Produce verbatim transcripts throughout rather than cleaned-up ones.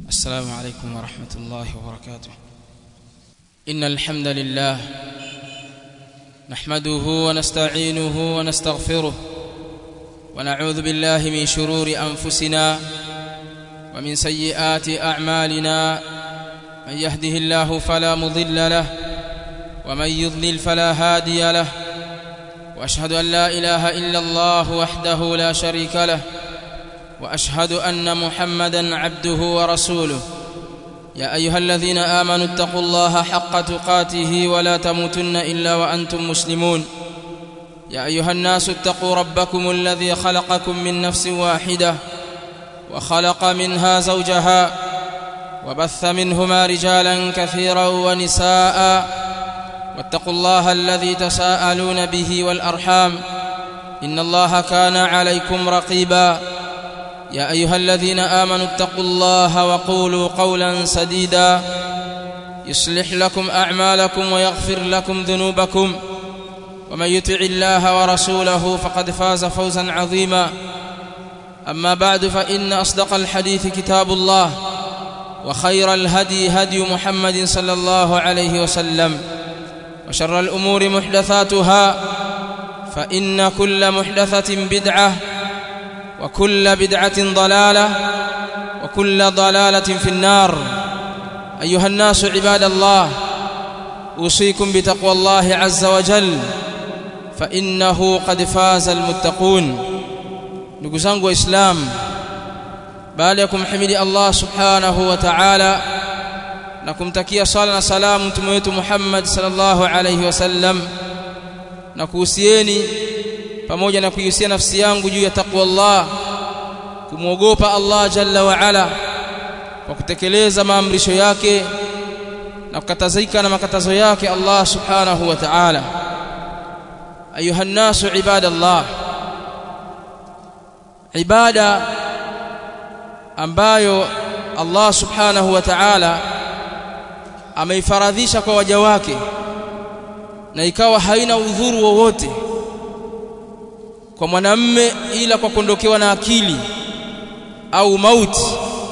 السلام عليكم ورحمة الله وبركاته. إن الحمد لله نحمده ونستعينه ونستغفره ونعوذ بالله من شرور أنفسنا ومن سيئات أعمالنا. من يهده الله فلا مضل له ومن يضلل فلا هادي له، وأشهد أن لا إله إلا الله وحده لا شريك له، وأشهد أن محمدًا عبده ورسوله. يا أيها الذين آمنوا اتقوا الله حق تقاته ولا تموتن إلا وأنتم مسلمون. يا أيها الناس اتقوا ربكم الذي خلقكم من نفس واحدة وخلق منها زوجها وبث منهما رجالا كثيرا ونساء، واتقوا الله الذي تساءلون به والأرحام إن الله كان عليكم رقيبا. يا أيها الذين آمنوا اتقوا الله وقولوا قولا سديدا يصلح لكم أعمالكم ويغفر لكم ذنوبكم، ومن يطع الله ورسوله فقد فاز فوزا عظيما. أما بعد، فإن أصدق الحديث كتاب الله، وخير الهدي هدي محمد صلى الله عليه وسلم، وشر الأمور محدثاتها، فإن كل محدثة بدعة، وكل بدعة ضلالة، وكل ضلالة في النار. أيها الناس عباد الله، أوصيكم بتقوى الله عز وجل، فإنه قد فاز المتقون. ndugu zangu waislamu, baada ya kumhimidi Allah subhanahu wa ta'ala na kumtakia sala na salamu mtume wetu Muhammad sallallahu alayhi wasallam, na kuhusieni pamoja na kuihusia nafsi yangu juu ya taqwa Allah, kumwogopa Allah jalla wa ala kwa kutekeleza maamrisho yake na kukatazika na makatazo yake Allah subhanahu wa ta'ala. Ayuha nnasu ibadallah, ibada ambayo Allah subhanahu wa ta'ala ameifaradhisha kwa waja wake na ikawa haina udhuru wowote kwa mwanamume ila kwa kuondokewa na akili au mauti,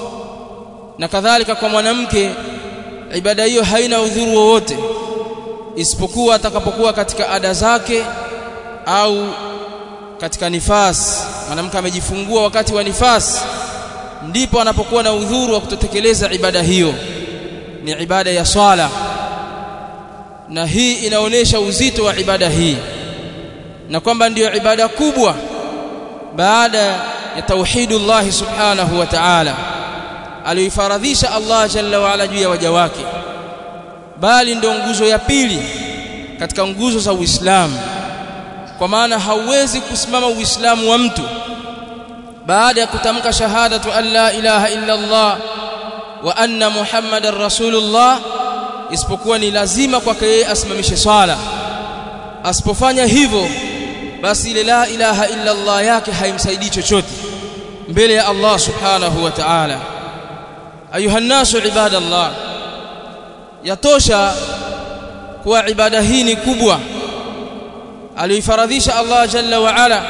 na kadhalika kwa mwanamke ibada hiyo haina udhuru wowote isipokuwa atakapokuwa katika ada zake au katika nifasi. Mwanamke amejifungua wakati wa nifasi, ndipo anapokuwa na udhuru wa kutotekeleza ibada hiyo, ni ibada ya swala. Na hii inaonesha uzito wa ibada hii na kwamba ndiyo ibada kubwa baada ya tauhidullah subhanahu wa ta'ala aliyofaradhisha Allah jalla wa ala juu ya waja wake, bali ndio nguzo ya pili katika nguzo za Uislamu. Kwa maana hauwezi kusimama Uislamu wa mtu baada ya kutamka shahadatu an la ilaha illa Allah wa anna Muhammadar Rasulullah isipokuwa ni lazima kwake yeye asimamishe swala. Asipofanya hivyo, basi ile la ilaha illa Allah yake haimsaidii chochote mbele ya Allah subhanahu wa ta'ala. Ayuha nnasu ibadallah, yatosha kuwa ibada hii ni kubwa aliyofaradhisha Allah jalla wa ala,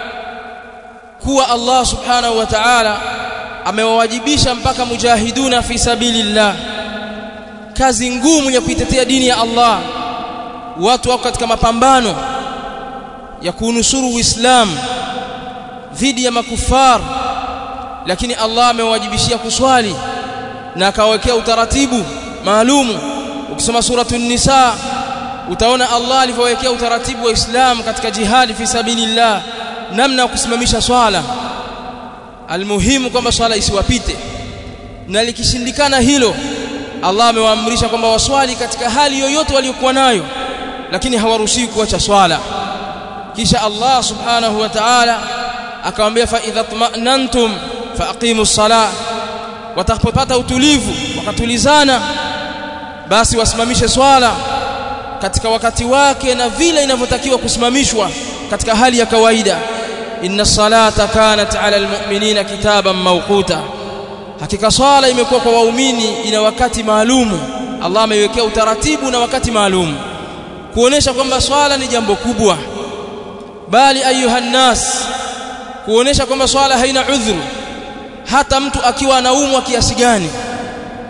kuwa Allah subhanahu wa ta'ala amewawajibisha mpaka mujahiduna fi sabilillah, kazi ngumu ya kuitetea dini ya Allah. Watu wako katika mapambano ya kunusuru Uislamu dhidi ya makufar, lakini Allah amewajibishia kuswali na akawekea utaratibu maalumu. Ukisoma suratul Nisa utaona Allah alivyowekea utaratibu wa Islam katika jihad fi sabilillah, namna ya kusimamisha swala. Almuhimu kwamba swala isiwapite, na likishindikana hilo, Allah amewaamrisha kwamba waswali katika hali yoyote waliokuwa nayo, lakini hawaruhusiwi kuacha swala. Kisha Allah subhanahu wa ta'ala akamwambia, fa idha tma'nantum fa aqimus salah, watakapopata utulivu wakatulizana, basi wasimamishe swala katika wakati wake na vile inavyotakiwa kusimamishwa katika hali ya kawaida. Inna salata kanat ala almu'minina kitaban mawquta, hakika swala imekuwa kwa waumini ina wakati maalumu. Allah ameiwekea utaratibu na wakati maalumu kuonesha kwamba swala ni jambo kubwa. Bali ayuha nnas, kuonesha kwamba swala haina udhuru, hata mtu akiwa anaumwa kiasi gani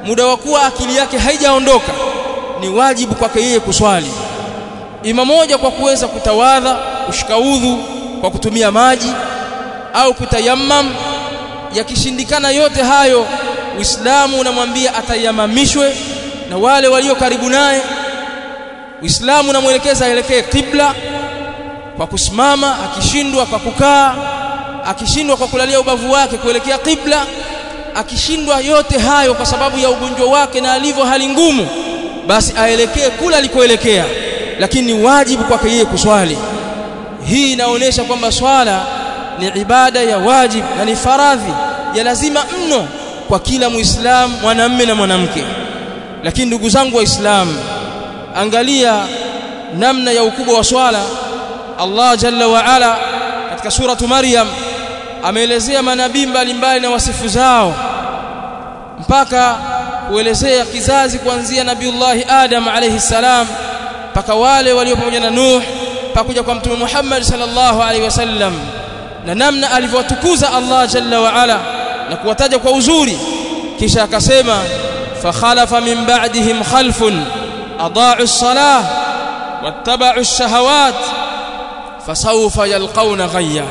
muda wa kuwa akili yake haijaondoka, ni wajibu kwake yeye kuswali. Ima moja kwa kuweza kutawadha, kushika udhu kwa kutumia maji au kutayammam. Yakishindikana yote hayo, Uislamu unamwambia atayamamishwe na wale walio karibu naye. Uislamu unamuelekeza aelekee kibla kwa kusimama, akishindwa kwa kukaa, akishindwa kwa kulalia ubavu wake kuelekea kibla, akishindwa yote hayo kwa sababu ya ugonjwa wake na alivyo hali ngumu, basi aelekee kula alikoelekea, lakini ni wajibu kwake yeye kuswali. Hii inaonyesha kwamba swala ni ibada ya wajibu na ni faradhi ya lazima mno kwa kila Muislamu, mwanamume na mwanamke. Lakini ndugu zangu Waislamu, angalia namna ya ukubwa wa swala. Allah Jalla wa Ala katika suratu Maryam ameelezea manabii mbalimbali na wasifu zao, mpaka kuelezea kizazi kuanzia Nabiullahi Adam alayhi salam mpaka wale walio pamoja na Nuh mpaka kuja kwa Mtume Muhammad sallallahu alaihi wasallam, na namna alivyowatukuza Allah Jalla wa Ala na kuwataja kwa uzuri. Kisha akasema fa khalafa min ba'dihim khalfun adaa'u as-salah wattaba'u ash-shahawat fasawfa yalqawna ghayya.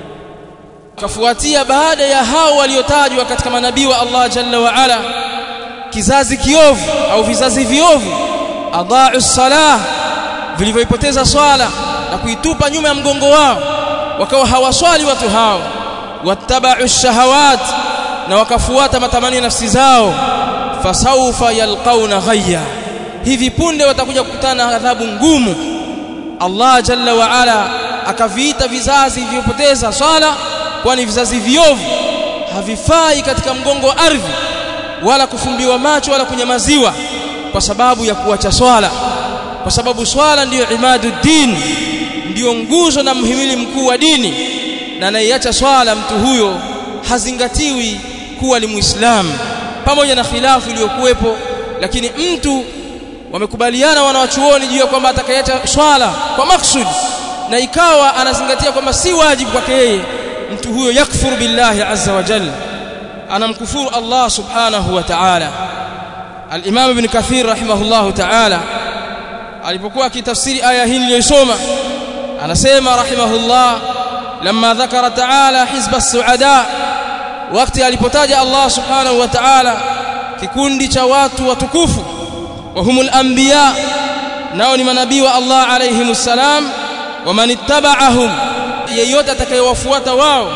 Kafuatia baada ya hao waliotajwa katika manabii wa Allah Jalla wa Ala kizazi kiovu au vizazi viovu, adaa'u as-salah, vilivyoipoteza swala na kuitupa nyuma ya mgongo wao, wakawa hawaswali watu hao. Wattaba'u ash-shahawat, na wakafuata matamanio nafsi zao. Fasawfa yalqawna ghayya, hivi punde watakuja kukutana na adhabu ngumu. Allah Jalla wa Ala akaviita vizazi vilivyopoteza swala, kwani vizazi viovu havifai katika mgongo wa ardhi, wala kufumbiwa macho wala kunyamaziwa kwa sababu ya kuacha swala, kwa sababu swala ndiyo imaduddin, ndiyo nguzo na mhimili mkuu wa dini, na anaiacha swala mtu huyo hazingatiwi kuwa ni Muislamu, pamoja na khilafu iliyokuwepo. Lakini mtu wamekubaliana wanawachuoni juu ya kwamba atakayeacha swala kwa maksudi na ikawa anazingatia kwamba si wajibu kwake yeye, mtu huyo yakfuru billahi azza wa jalla, anamkufuru Allah subhanahu wa ta'ala. Al-Imam Ibn Kathir rahimahullahu ta'ala alipokuwa akitafsiri aya hii niliyosoma, anasema rahimahullah, lamma dhakara ta'ala hizba as-su'ada, wakati alipotaja Allah subhanahu wa ta'ala kikundi cha watu watukufu, wa humul anbiya, nao ni manabii wa Allah alayhimus salam, wa man ittaba'ahum, yeyote atakayewafuata wao,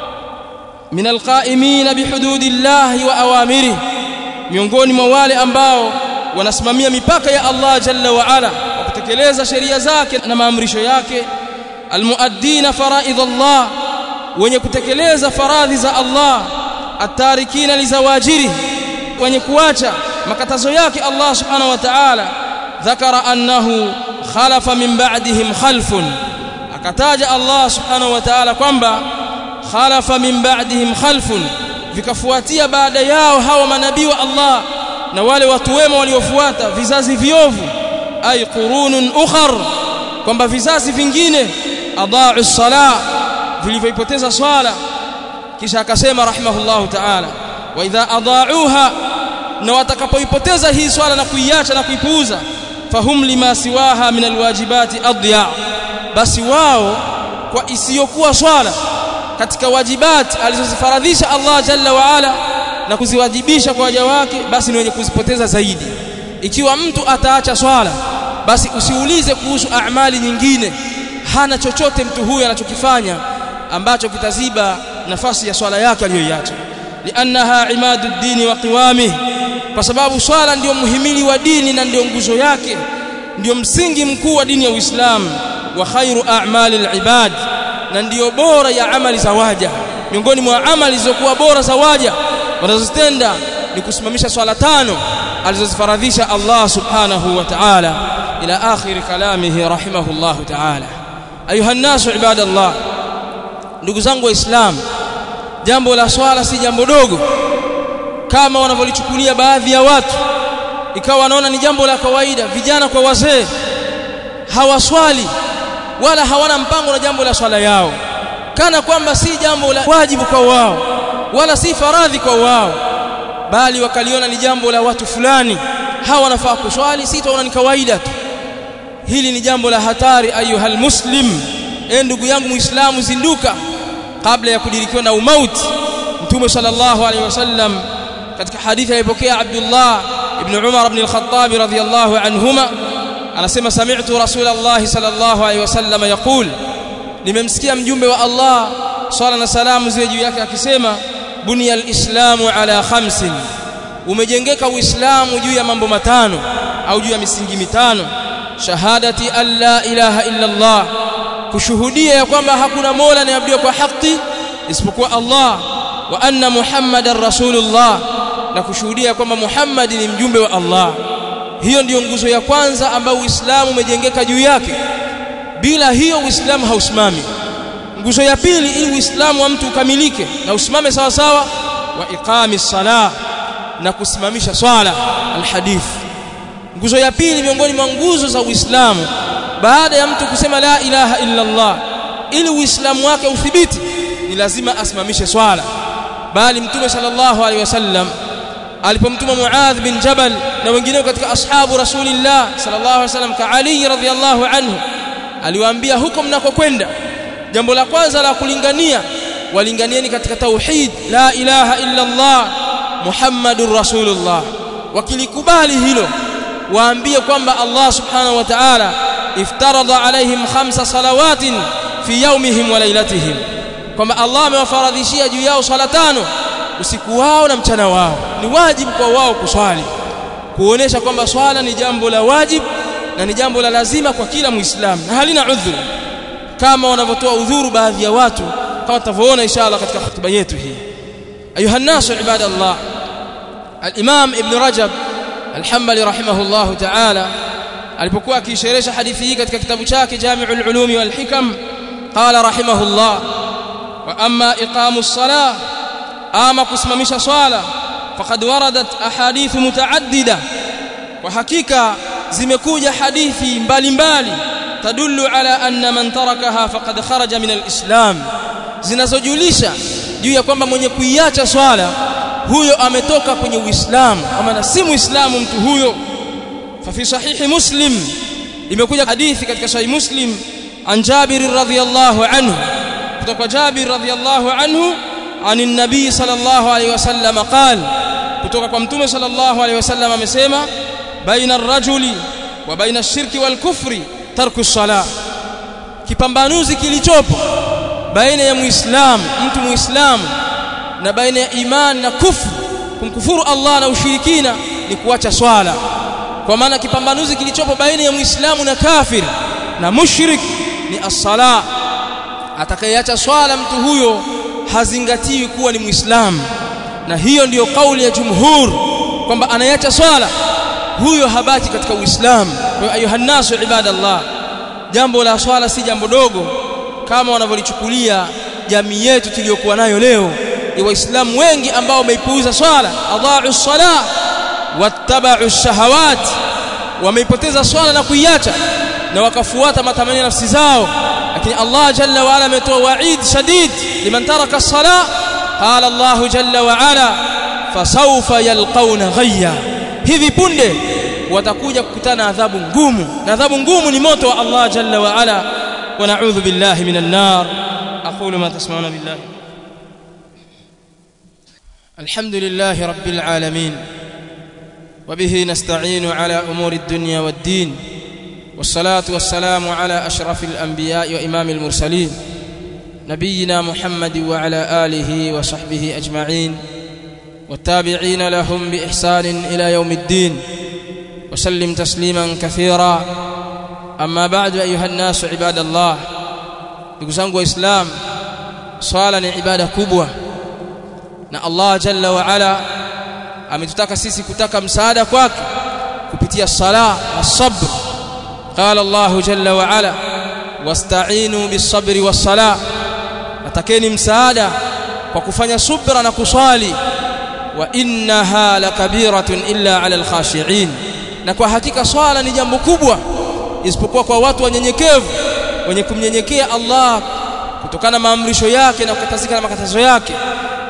min alqa'imin bihududillahi wa awamirihi, miongoni mwa wale ambao wanasimamia mipaka ya Allah Jalla wa Ala kwa kutekeleza sheria zake na maamrisho yake. Almuaddina faraidallah, wenye kutekeleza faradhi za Allah. Atarikina lizawajiri, wenye kuacha makatazo yake Allah subhanahu wa ta'ala. Dhakara annahu khalafa min ba'dihim khalfun, akataja Allah subhanahu wa ta'ala kwamba khalafa min ba'dihim khalfun, vikafuatia baada yao hawa manabii wa Allah na wale watu wema waliofuata vizazi viovu. Ay qurunun ukhar, kwamba vizazi vingine adaa'u as-salah, vilivyoipoteza swala. Kisha akasema rahimahullahu ta'ala, wa idha adaa'uha, na watakapoipoteza hii swala na kuiacha na kuipuuza, fahum lima siwaha min alwajibati adya, basi wao kwa isiyokuwa swala katika wajibati alizozifaradhisha Allah Jalla wa Ala na kuziwajibisha kwa waja wake, basi ni wenye kuzipoteza zaidi. Ikiwa mtu ataacha swala, basi usiulize kuhusu amali nyingine, hana chochote mtu huyu anachokifanya ambacho kitaziba nafasi ya swala yake aliyoiacha. Liannaha imaduddin wa qiwamih, kwa sababu swala ndio muhimili wa dini na ndio nguzo yake, ndio msingi mkuu wa dini ya Uislamu. Wa khairu a'malil ibad, na ndio bora ya amali za waja. Miongoni mwa amali zilizokuwa bora za waja wanazozitenda ni kusimamisha swala tano alizozifaradhisha Allah subhanahu wa ta'ala, ila akhir kalamihi rahimahullahu ta'ala. Ayuha nasu ibadallah, ndugu zangu Waislamu, jambo la swala si jambo dogo kama wanavyolichukulia baadhi ya watu, ikawa wanaona ni jambo la kawaida. Vijana kwa wazee hawaswali wala hawana mpango na jambo la swala yao, kana kwamba si jambo la wajibu kwa wao wala si faradhi kwa wao. bali wakaliona ni jambo la watu fulani, hawa wanafaa kuswali, si tunaona ni kawaida tu. Hili ni jambo la hatari ayuhal muslim. E ndugu yangu Muislamu, zinduka kabla ya kudirikiwa na umauti. Mtume sallallahu alaihi wasallam katika hadithi alipokea Abdullah ibn Umar ibn al-Khattab radhiyallahu anhuma anasema, sami'tu Rasulullah sallallahu alaihi wasallam yaqul, nimemsikia mjumbe wa Allah swalla na salamu ziwe juu yake akisema, bunya al-islamu ala khamsin, umejengeka Uislamu juu ya mambo matano au juu ya misingi mitano. Shahadati an la ilaha illa Allah, kushuhudia ya kwamba hakuna mola anayeabudiwa kwa haki isipokuwa Allah, wa anna Muhammadar Rasulullah, na kushuhudia kwamba Muhammad ni mjumbe wa Allah. Hiyo ndiyo nguzo ya kwanza ambayo Uislamu umejengeka juu yake. Bila hiyo Uislamu hausimami. Nguzo ya pili, ili Uislamu wa mtu ukamilike na usimame sawa sawa, wa iqamis salah, na kusimamisha swala. Alhadith, nguzo ya pili miongoni mwa nguzo za Uislamu baada ya mtu kusema la ilaha illa Allah, ili Uislamu wake uthibiti, ni lazima asimamishe swala. Bali Mtume sallallahu alaihi wasallam alipomtuma Muadh bin Jabal na wengineo katika ashabu Rasulillah sallallahu alaihi wasallam ka Ali radhiyallahu anhu, aliwaambia huko mnakokwenda, jambo la kwanza la kulingania, walinganieni katika tauhid, la ilaha illa Allah Muhammadur Rasulullah. Wakilikubali hilo, waambie kwamba Allah subhanahu wa ta'ala iftarada alaihim khamsa salawatin fi yawmihim wa lailatihim, kwamba Allah amewafaradhishia juu yao swala tano usiku wao na mchana wao. Ni wajibu kwa wao kuswali, kuonesha kwamba swala ni jambo la wajibu na ni jambo la lazima kwa kila Muislamu, na halina udhuru kama wanavyotoa udhuru baadhi ya watu, kama tutavyoona inshallah katika hotuba yetu hii. Ayuha nasu ibadallah, al-Imam Ibn Rajab al-Hanbali rahimahullahu ta'ala alipokuwa akisherehesha hadithi hii katika kitabu chake Jami'ul Ulumi wal Hikam, qala rahimahullah, wa amma iqamus salah, ama kusimamisha swala, faqad waradat ahadith mutaaddida, wa hakika zimekuja hadithi mbalimbali, tadullu ala anna man tarakaha faqad kharaja min al-islam, zinazojulisha juu ya kwamba mwenye kuiacha swala huyo ametoka kwenye Uislamu, ama si Muislamu mtu huyo. Fa fi sahihi Muslim, imekuja hadithi katika sahih Muslim an Jabir radhiyallahu anhu, kutoka Jabir radhiyallahu anhu عن النبي صلى الله عليه وسلم قال, kutoka kwa Mtume sallallahu alaihi wasallam amesema, baina ar-rajuli wa baina ash-shirki wal kufri tarku as-salah, kipambanuzi kilichopo baina ya Muislamu, mtu Muislamu, na baina ya imani na kufru, kumkufuru Allah na ushirikina, ni kuacha swala. Kwa maana kipambanuzi kilichopo baina ya Muislamu na kafir na mushrik ni as-salah. Atakayeacha swala mtu huyo hazingatiwi kuwa ni Muislamu, na hiyo ndiyo kauli ya jumhur, kwamba anayeacha swala huyo habaki katika Uislamu. Kwa hiyo ayuha nasu ibadallah, jambo la swala si jambo dogo kama wanavyolichukulia jamii yetu tuliyokuwa nayo leo. Ni Waislamu wengi ambao wameipuuza swala, adha'u as-salah wattaba'u ash-shahawat, wameipoteza swala na kuiacha na wakafuata matamanio ya nafsi zao. Lakini Allah jalla wa ala ametoa wa'id shadid liman taraka as-salah, qala Allah jalla wa ala fasawfa yalqawna ghayya, hivi punde watakuja kukutana adhabu ngumu, na adhabu ngumu ni moto wa Allah jalla wa ala, wa na'udhu billahi minan nar. aqulu ma tasma'una billahi. alhamdulillahi rabbil alamin, wa bihi nasta'inu ala umuri ad-dunya wad-din, والصلاة والسلام على أشرف الأنبياء وإمام المرسلين نبينا محمد وعلى آله وصحبه أجمعين والتابعين لهم بإحسان إلى يوم الدين وسلم تسليما كثيرا. أما بعد، أيها الناس عباد الله، نقول وإسلام صالة عبادة كبوة، na Allah jalla wa ala ametutaka sisi kutaka msaada kwake kupitia sala na sabr. قال الله جل وعلا واستعينوا بالصبر والصلاة, atakeni msaada kwa kufanya subra na kusali. Wa innaha lakabiratun illa ala alkhashi'in, na kwa hakika swala ni jambo kubwa isipokuwa kwa watu wanyenyekevu wenye kumnyenyekea Allah kutokana na maamrisho yake na kukatazika na makatazo yake.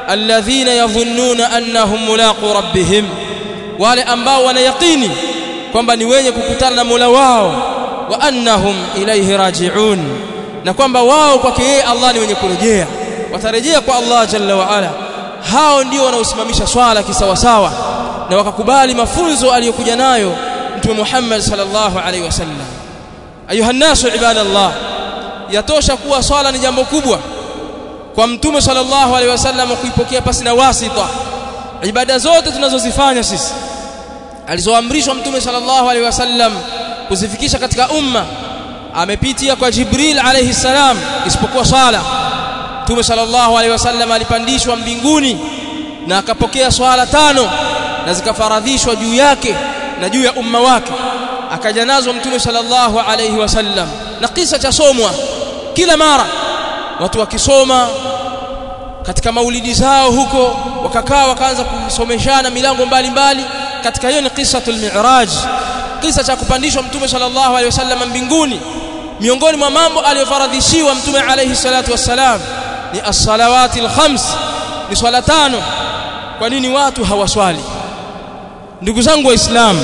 alladhina yadhunnuna annahum mulaqu rabbihim, wale ambao wanayaqini kwamba ni wenye kukutana na Mola wao, wa annahum ilayhi raji'un, na kwamba wao kwake yeye Allah ni wenye kurejea, watarejea kwa Allah jalla wa ala. Hao ndio wanaosimamisha swala kisawasawa na wakakubali mafunzo aliyokuja nayo Mtume Muhammad sallallahu alaihi wasallam. Ayuha nasu ibadallah, yatosha kuwa swala ni jambo kubwa kwa Mtume sallallahu alaihi wasallam kuipokea pasi na wasita. Ibada zote tunazozifanya sisi alizoamrishwa Mtume sallallahu alaihi wasallam kuzifikisha katika umma amepitia kwa Jibril alayhi salam, isipokuwa swala. Mtume sallallahu alaihi wasallam alipandishwa mbinguni na akapokea swala tano na zikafaradhishwa juu yake na juu ya umma wake, akaja nazo Mtume sallallahu alaihi wasallam, na kisa cha somwa kila mara, watu wakisoma katika maulidi zao huko, wakakaa wakaanza kusomeshana milango mbalimbali. Katika hiyo ni qisatul mi'raj, kisa cha kupandishwa Mtume sallallahu alaihi wasallam mbinguni. Miongoni mwa mambo aliyofaradhishiwa Mtume alayhi salatu wassalam ni as-salawatil khams, ni swala tano. Kwa nini watu hawaswali? Ndugu zangu waislamu,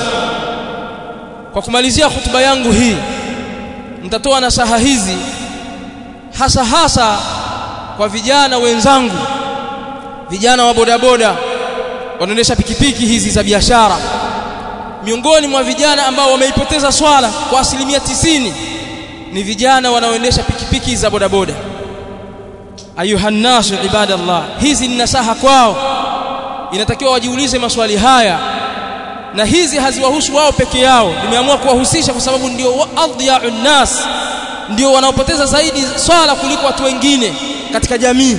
kwa kumalizia hutuba yangu hii nitatoa nasaha hizi hasa hasa kwa vijana wenzangu, vijana wa bodaboda wanaendesha pikipiki hizi za biashara. Miongoni mwa vijana ambao wameipoteza swala kwa asilimia tisini ni vijana wanaoendesha pikipiki za bodaboda. Ayuha nasu ibadallah, hizi ni nasaha kwao, inatakiwa wajiulize maswali haya, na hizi haziwahusu wao peke yao. Nimeamua kuwahusisha kwa sababu ndio adhiya'un nas, ndio wanaopoteza zaidi swala kuliko watu wengine katika jamii,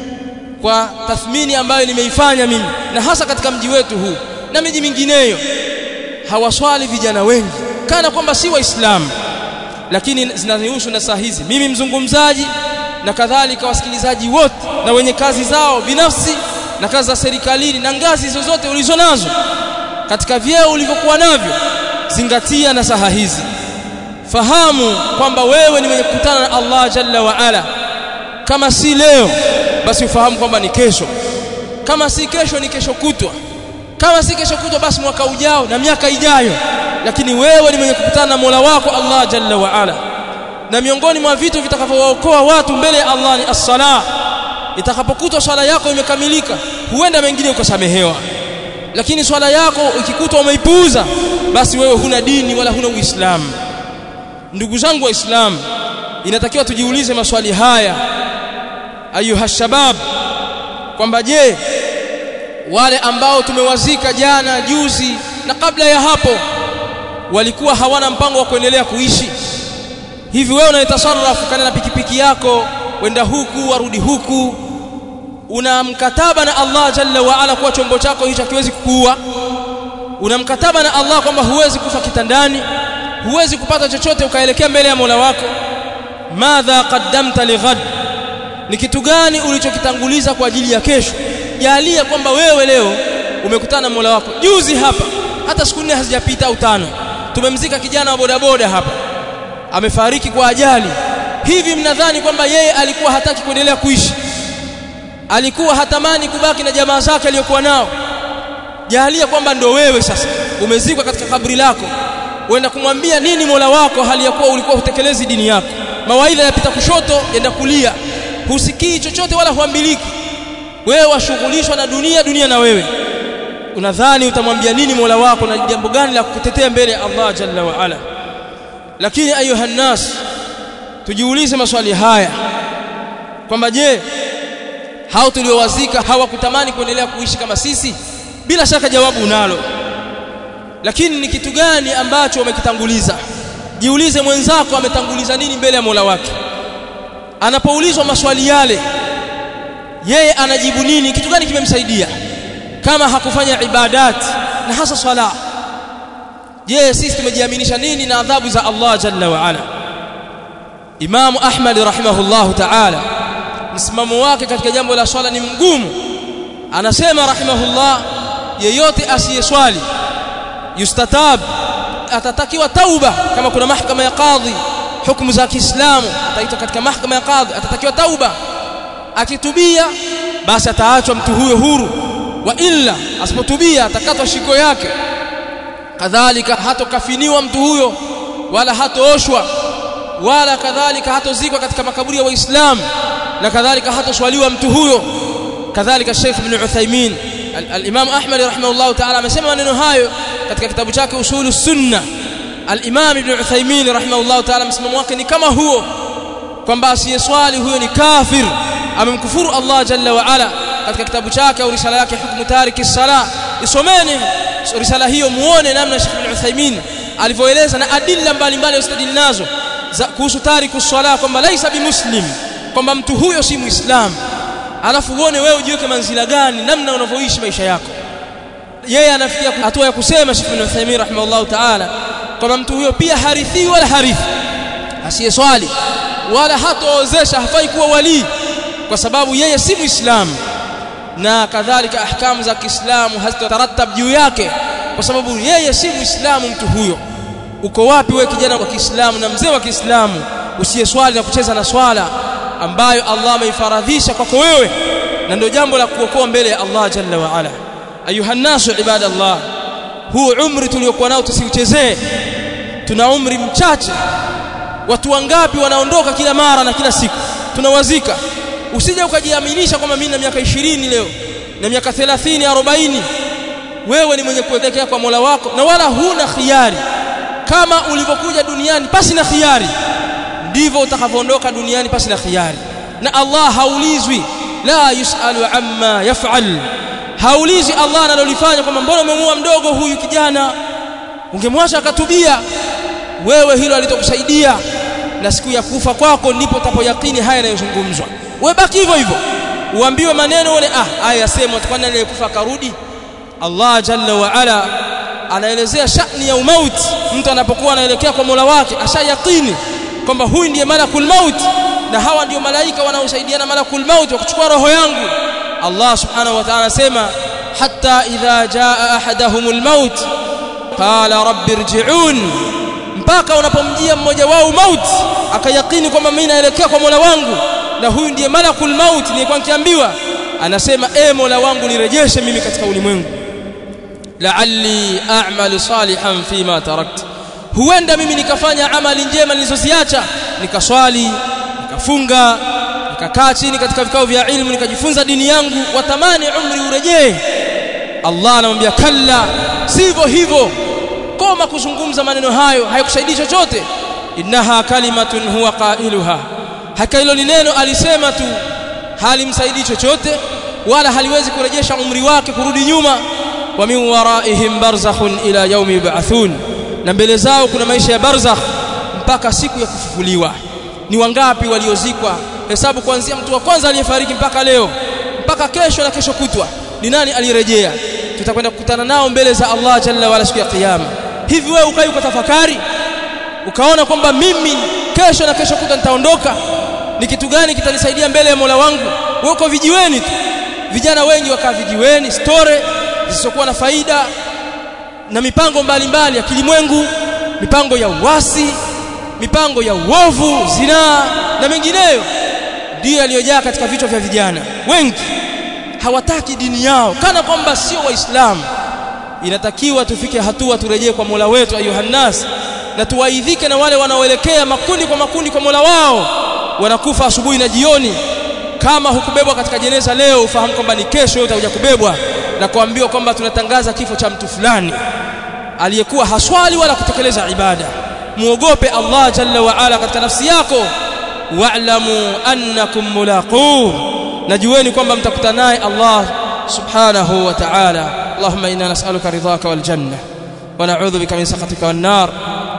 kwa tathmini ambayo nimeifanya mimi, na hasa katika mji wetu huu na miji mingineyo. Hawaswali vijana wengi kana kwamba si waislamu, lakini zinahusu na saa hizi mimi mzungumzaji na kadhalika wasikilizaji wote na wenye kazi zao binafsi na kazi za serikalini na ngazi zozote ulizonazo katika vyeo ulivyokuwa navyo, zingatia na saha hizi. Fahamu kwamba wewe ni mwenye kukutana na Allah jalla wa ala. Kama si leo basi ufahamu kwamba ni kesho, kama si kesho ni kesho kutwa, kama si kesho kutwa basi mwaka ujao na miaka ijayo. Lakini wewe ni mwenye kukutana na Mola wako Allah jalla wa ala, na miongoni mwa vitu vitakavyookoa watu mbele ya Allah ni as-sala. Itakapokutwa swala yako imekamilika, huenda mengine ukasamehewa, lakini swala yako ikikutwa umeipuuza, basi wewe huna dini wala huna Uislamu. Ndugu zangu waislamu, inatakiwa tujiulize maswali haya ayuha shabab, kwamba je, wale ambao tumewazika jana juzi na kabla ya hapo walikuwa hawana mpango wa kuendelea kuishi? Hivi wewe unayetasarrafu kana na pikipiki yako, wenda huku warudi huku, una mkataba na Allah jalla wa ala kwa chombo chako hicho hakiwezi kukuua? Una mkataba na Allah kwamba huwezi kufa kitandani, huwezi kupata chochote ukaelekea mbele ya Mola wako? Madha qaddamta lighad, ni kitu gani ulichokitanguliza kwa ajili ya kesho? Jalia kwamba wewe leo umekutana na Mola wako. Juzi hapa hata siku nne hazijapita au tano, tumemzika kijana wa bodaboda hapa, amefariki kwa ajali. Hivi mnadhani kwamba yeye alikuwa hataki kuendelea kuishi? Alikuwa hatamani kubaki na jamaa zake aliyokuwa nao? Jalia kwamba ndio wewe sasa umezikwa katika kaburi lako, uenda kumwambia nini Mola wako hali ya kuwa ulikuwa hutekelezi dini yako? Mawaidha yapita kushoto yenda kulia, husikii chochote wala huambiliki. Wewe washughulishwa na dunia, dunia na wewe. Unadhani utamwambia nini Mola wako na jambo gani la kukutetea mbele ya Allah jalla wa ala? Lakini ayuha nas, tujiulize maswali haya kwamba je, hao tuliowazika hawakutamani kuendelea kuishi kama sisi? Bila shaka jawabu unalo, lakini ni kitu gani ambacho umekitanguliza? Jiulize mwenzako ametanguliza nini mbele ya Mola wake. Anapoulizwa maswali yale, yeye anajibu nini? Kitu gani kimemsaidia kama hakufanya ibadat na hasa swala? Je, sisi tumejiaminisha nini na adhabu za Allah jalla wa ala? Imam Ahmad rahimahullahu ta'ala, msimamo wake katika jambo la swala ni mgumu. Anasema rahimahullah, yeyote asiyeswali yustatab, atatakiwa tauba. Kama kuna mahakama ya kadhi, hukumu za Kiislamu, ataitwa katika mahakama ya kadhi, atatakiwa tauba. Akitubia basi ataachwa mtu huyo huru, wa illa asipotubia atakatwa shingo yake. Kadhalika hatokafiniwa mtu huyo, wala hatooshwa, wala kadhalika hatozikwa katika makaburi ya Waislamu, na kadhalika hatoswaliwa mtu huyo. Kadhalika Sheikh Ibn Uthaymeen al-Imam Ahmad rahimahullah ta'ala amesema maneno hayo katika kitabu chake Usulus Sunnah. Al-Imam Ibn Uthaymeen rahimahullah ta'ala msimamo wake ni kama huo, kwamba asiyeswali huyo ni kafir, amemkufuru Allah jalla wa ala. Katika kitabu chake au risala yake Hukmu Tariki Salah, isomeni risala hiyo muone namna Sheikh Ibn Uthaymeen alivyoeleza na adilla mbalimbali ustadili nazo kuhusu tariku salah, kwamba laisa bimuslim, kwamba mtu huyo si muislam. Alafu uone wewe ujiweke manzila gani, namna unavyoishi maisha yako. Yeye anafikia hatua ya kusema Sheikh Ibn Uthaymeen rahimahullah ta'ala kwamba mtu huyo pia harithi wala harithi, asiyeswali wala hatoozesha, hafai kuwa wali kwa sababu yeye si muislam, na kadhalika ahkamu za Kiislamu hazitaratab juu yake kwa sababu yeye si muislamu. Mtu huyo uko wapi wewe kijana wa Kiislamu na mzee wa Kiislamu usiyeswali na kucheza na swala ambayo Allah ameifaradhisha kwako wewe, na ndio jambo la kuokoa mbele ya Allah jalla wa ala. Ayuha nasu ibadallah, huu umri tuliokuwa nao tusiuchezee. Tuna umri mchache. Watu wangapi wanaondoka kila mara na kila siku tunawazika. Usije ukajiaminisha kwamba mimi na miaka ishirini leo na miaka thelathini arobaini. Wewe ni mwenye kuelekea kwa Mola wako na wala huna khiari. Kama ulivyokuja duniani pasi na khiari, ndivyo utakavyoondoka duniani pasi na khiari. Na Allah haulizwi, la yusalu amma yaf'al, haulizi Allah analolifanya kwamba mbona umemuua mdogo huyu kijana, ungemwacha akatubia, wewe hilo alitokusaidia, na siku ya kufa kwako ndipo utapoyakini haya yanayozungumzwa. Wewe baki hivyo hivyo, uambiwe maneno ule, ah haya yasemwa tukana aliyekufa akarudi. Allah jalla wa ala anaelezea shani ya umauti. Mtu anapokuwa anaelekea kwa Mola wake ashayakini kwamba huyu ndiye malakul maut, na hawa ndio malaika wanaosaidiana malakul maut wa kuchukua roho yangu. Allah subhanahu wa ta'ala sema, hatta idha jaa ahaduhumul maut qala rabbi irji'un, mpaka unapomjia mmoja wao mauti akayakini kwamba mimi naelekea kwa Mola wangu na huyu ndiye malakul maut nilikuwa nikiambiwa, anasema e Mola wangu nirejeshe mimi katika ulimwengu, la'alli a'malu salihan fima tarakt, huenda mimi nikafanya amali njema nilizoziacha, nikaswali, nikafunga, nikakaa chini katika vikao vya ilmu, nikajifunza dini yangu, watamani umri urejee. Allah anamwambia kalla, sivyo hivyo, koma kuzungumza maneno hayo, hayakusaidii chochote. Innaha kalimatun huwa qailuha, haka hilo ni neno alisema tu, halimsaidii chochote wala haliwezi kurejesha umri wake kurudi nyuma. Wa min waraihim barzakhun ila yawmi yub'athun, na mbele zao kuna maisha ya barzakh mpaka siku ya kufufuliwa. Ni wangapi waliozikwa? Hesabu kuanzia mtu wa kwanza aliyefariki mpaka leo, mpaka kesho na kesho kutwa, ni nani alirejea? Tutakwenda kukutana nao mbele za Allah jalla wa ala siku ya kiyama. Hivi wewe ukai ukatafakari ukaona kwamba mimi kesho na kesho kutwa nitaondoka, ni kitu gani kitanisaidia mbele ya Mola wangu? Wewe uko vijiweni tu. Vijana wengi wakaa vijiweni, story zisizokuwa na faida na mipango mbalimbali ya kilimwengu, mipango ya uasi, mipango ya uovu, zinaa na mengineyo, ndio aliyojaa katika vichwa vya vijana wengi. Hawataki dini yao, kana kwamba sio Waislamu. Inatakiwa tufike hatua turejee kwa Mola wetu ayuhannas, na tuwaidhike na wale wanaoelekea makundi kwa makundi kwa Mola wao, wanakufa asubuhi na jioni. Kama hukubebwa katika jeneza leo, ufahamu kwamba ni kesho utakuja kubebwa na kuambiwa kwamba tunatangaza kifo cha mtu fulani aliyekuwa haswali wala kutekeleza ibada. Muogope Allah jalla wa ala katika nafsi yako, wa'lamu annakum mulaquh, najueni kwamba mtakutana naye Allah subhanahu wa ta'ala. Allahumma inna nas'aluka ridhaka wal janna wa na'udhu bika min sakhatika wan nar.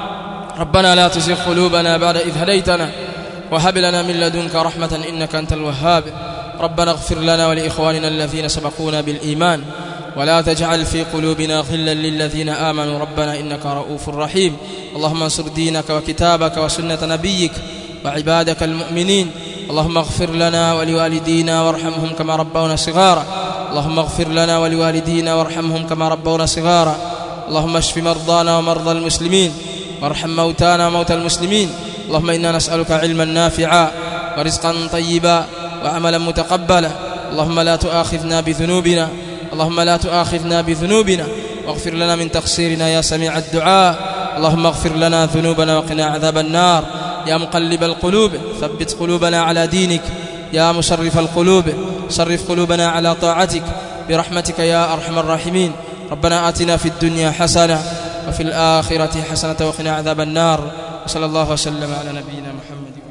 ربنا لا تزغ قلوبنا بعد إذ هديتنا وهب لنا من لدنك رحمة إنك أنت الوهاب. ربنا اغفر لنا ولإخواننا الذين سبقونا بالإيمان ولا تجعل في قلوبنا غلا للذين آمنوا ربنا إنك رؤوف رحيم. اللهم انصر دينك وكتابك وسنة نبيك وعبادك المؤمنين. اللهم اغفر لنا ولوالدينا وارحمهم كما ربونا صغارا. اللهم اغفر لنا ولوالدينا وارحمهم كما ربونا صغارا. اللهم اشف مرضانا ومرضى المسلمين وارحم موتانا وموتى المسلمين. اللهم إنا نسألك علما نافعا ورزقا طيبا وعملا متقبلا اللهم لا تؤاخذنا بذنوبنا اللهم لا تؤاخذنا بذنوبنا واغفر لنا من تقصيرنا يا سميع الدعاء. اللهم اغفر لنا ذنوبنا وقنا عذاب النار. يا مقلب القلوب ثبت قلوبنا على دينك. يا مصرف القلوب صرف قلوبنا على طاعتك برحمتك يا أرحم الراحمين. ربنا آتنا في الدنيا حسنة وفي الآخرة حسنة وقنا عذاب النار. وصلى الله وسلم على نبينا محمد.